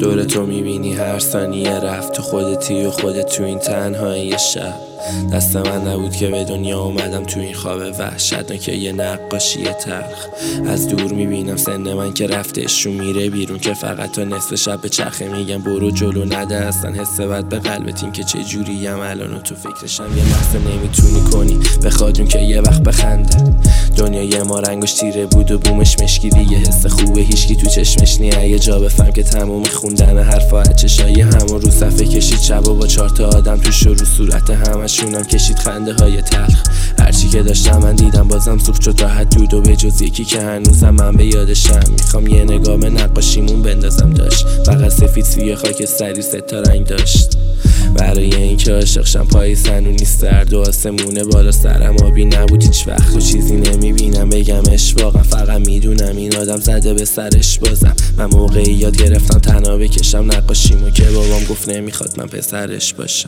دور تو میبینی هر ثانیه رفت، تو خودتی و خودت تو این تنهایی شب. دست من نبود که به دنیا اومدم تو این خواب وحشتناک یه نقاشی تلخ. از دور میبینم سن من که رفتشون میره بیرون، که فقط تا نصف شب به چرخه میگم برو جلو نده اصلا حس بد به قلبت این که چه جوریم الان و تو فکرشم یه لحظه نمیتونی کنی بخوادون که یه وقت بخنده. دنیای ما رنگش تیره بود و بومش مشکی، یه حس خوبه هیچکی تو چشمش نیه. یه جا بفهم که تموم خوندن حرفا چشای همون رو صفحه کشید شب و با 4 تا آدم توش رو صورت همشونم کشید خنده های تلخ. هرچی که داشتم من دیدم بازم سوخت شد راحت دود و به جز یکی که هنوزم من به یادشم. میخوام یه نگاه به نقاشیمون بندازم، داشت فقط سفید سوی خاکستری 3 تا رنگ داشت. برای اینکه عاشق شم پای سنونی سرد و آسمونه بالا سرم آبی نبود هیچ وقت. و چیزی نمیبینم بگمش واقعا، فقط میدونم این آدم زده به سرش بازم. من موقعی یاد گرفتم تنها بکشم نقاشیمو که بابام گفت نمیخواد من پسرش باشم.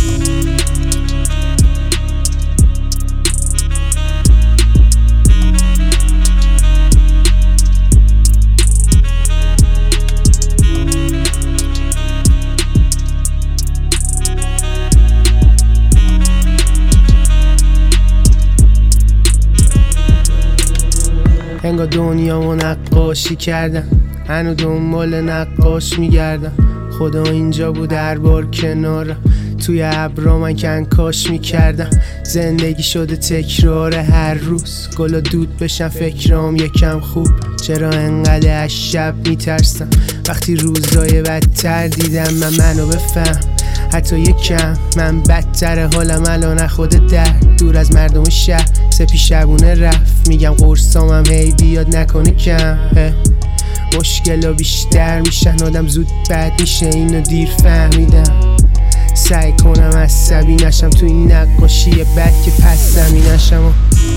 انگار دنیامو نقاشی کردم، هنو دنبال نقاش میگردم. خدا اینجا بود هر بار کنارم، توی ابرا من کنکاش میکردم. زندگی شده تکرار هر روز، گلا دود بشن فکرام یکم خوب. چرا انقدر از شب میترسم وقتی روزای بدتر دیدم؟ منو بفهم حتی یکم، من بدتر حالم الان خود دور از مردم شهر. سپی شبونه رفت میگم قرصامم هی بیاد نکنه کم. مشکلا بیشتر میشن آدم زود بد میشه، اینو دیر فهمیدم. سعی کنم عصبی نشم تو این نقاشی بد که پس زمینشم.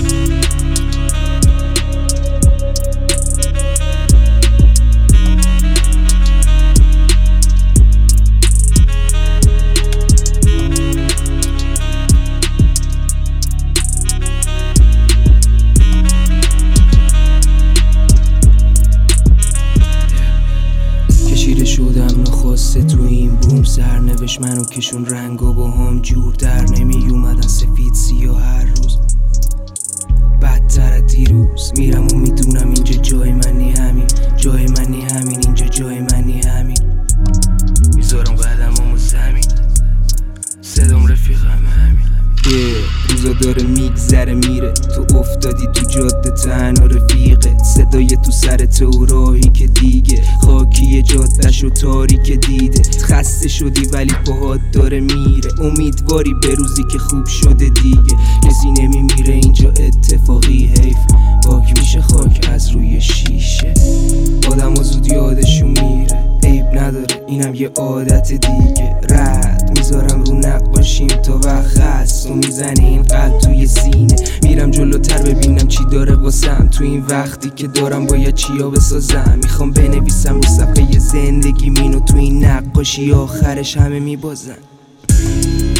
شدم نخواسته تو این بوم، سرنوشت منو کشون رنگا با هم جور در نمی اومدن، سفید سیاه هر روز بدتر از دیروز. میرم و میدونم اینجا جای منی همین، جای منی همین، اینجا جای منی همین. میذارم قدمامو زمین، صدام رفیقم همین. روزا داره میگذره میره، تو افتادی تو جاده تنها رفیقه. صدای تو سرت و راهی که دیگه خاکی جاده‌شو تاریک دیده. خسته شدی ولی پاهات داره میره، امیدواری به روزی که خوب شده دیگه. کسی نمیمیره اینجا اتفاقی، حیف پاک میشه خاک از روی شیشه. آدم ها زود یادشون میره، عیب نداره اینم یه عادت دیگه. رد میذارم رو نقاشیم تا وقت هست و میزنه این قلب توی سینه. میرم جلوتر ببینم چی داره واسم، تو این وقتی که دارم باید چیا بسازم. میخوام بنویسم رو صفحه زندگی مینو، تو این نقاشی آخرش همه میبازن.